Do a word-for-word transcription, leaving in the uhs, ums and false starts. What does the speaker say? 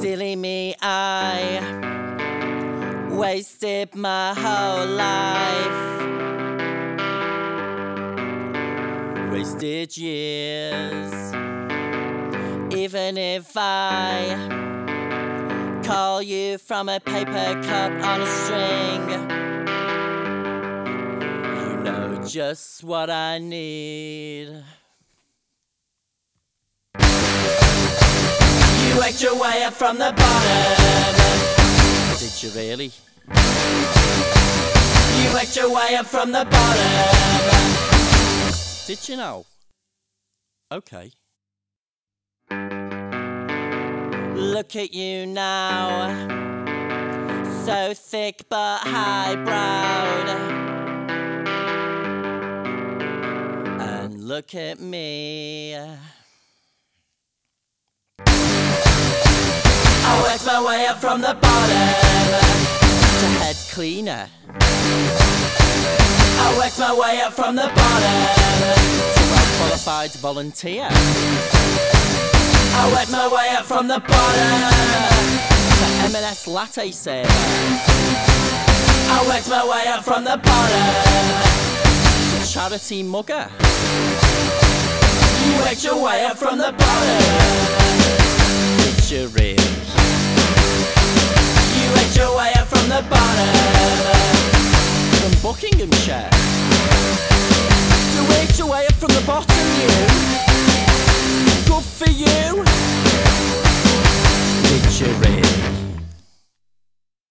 Silly me, I wasted my whole life, wasted years. Even if I call you from a paper cup on a string, you know just what I need. You worked your way up from the bottom. Did you really? You worked your way up from the bottom. Did you know? Okay. Look at you now, so thick but high-browed. And look at me, I worked my way up from the bottom to head cleaner. I worked my way up from the bottom to well-qualified volunteer. I worked my way up from the bottom to M and S latte saver. I worked my way up from the bottom to charity mugger. You worked your way up from the bottom. Did you really? You worked your way up from the bottom, from Buckinghamshire. You worked your way up from the bottom, you. Good for you. Did you really?